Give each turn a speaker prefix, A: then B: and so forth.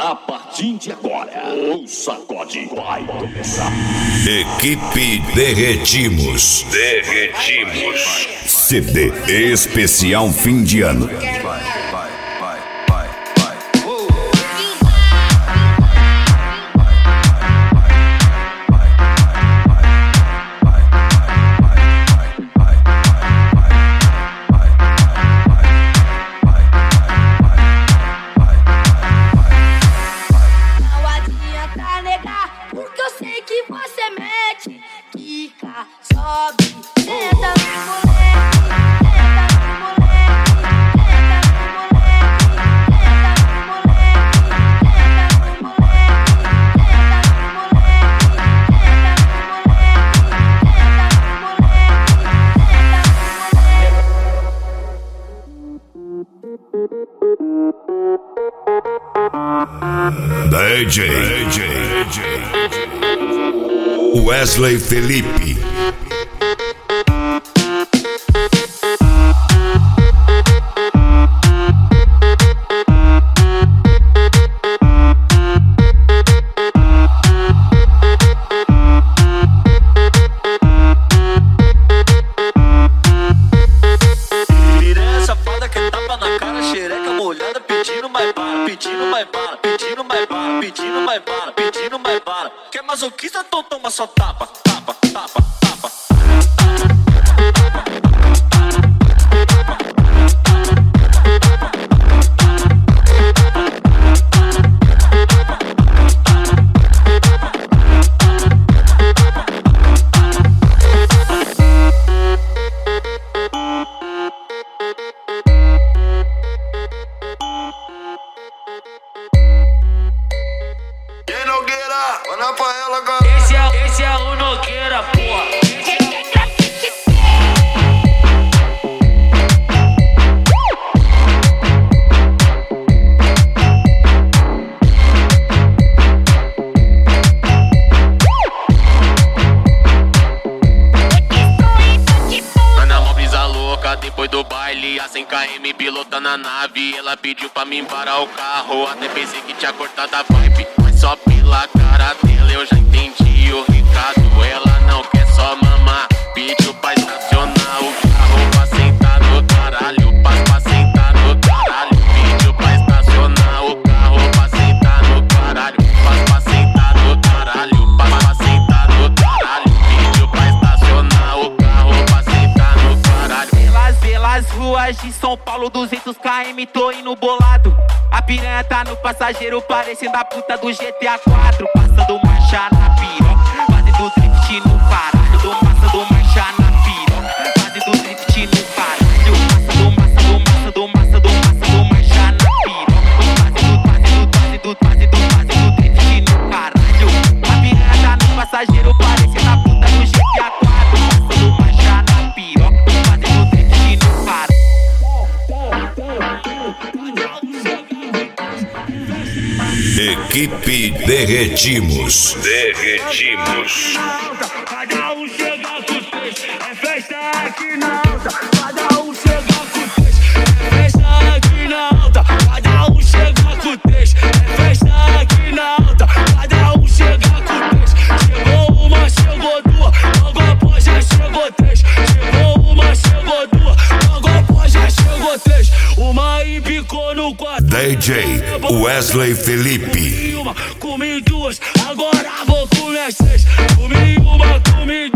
A: A partir de agora, o sacode vai começar.
B: Equipe Derretimos. CD especial fim de ano. DJ Wesley Felipe.
C: Pedindo mais bala. Quer masoquista, então toma só tapa, tapa, tapa, tapa. Esse é o Nogueira, porra. Ana mó brisa louca, depois do baile, a 100 km pilotando a nave. Ela pediu pra mim parar o carro, até pensei que tinha cortado a vibe. Mas só pela cara dela eu já entendi o recado. Ela não quer só mamar, pediu pra estacionar o carro pra sentar no caralho. Pra sentar no caralho. Pediu pra estacionar o carro pra sentar no caralho. Pra sentar no caralho. Pra sentar no caralho. Pediu pra estacionar o carro pra sentar no caralho.
D: Pelas ruas de São Paulo, 200 km, tô indo bolado. A piranha tá no passageiro, parecendo a puta do GTA 4. Passando marcha na piroca, fazendo drift no caralho. Tô passando marcha na piroca, fazendo drift no caralho. Passando marcha na piroca. Fazendo drift no caralho. A piranha tá no passageiro, parecendo a puta do GTA 4. Passando marcha na piroca, fazendo drift no caralho.
B: Equipe Derretimos.
E: Cada um chega com peixe, é festa aqui na alta. Cada um chega com peixe, é festa aqui na alta. Cada um chega com peixe, é festa aqui na alta. Cada um chega com peixe. Chegou uma, chegou duas, logo após já chegou três. Chegou uma, chegou duas, logo após já chegou três. Uma empicou no quarto.
B: DJ Wesley Felipe.
E: Comi duas, agora vou comer seis. Comi uma, comi duas.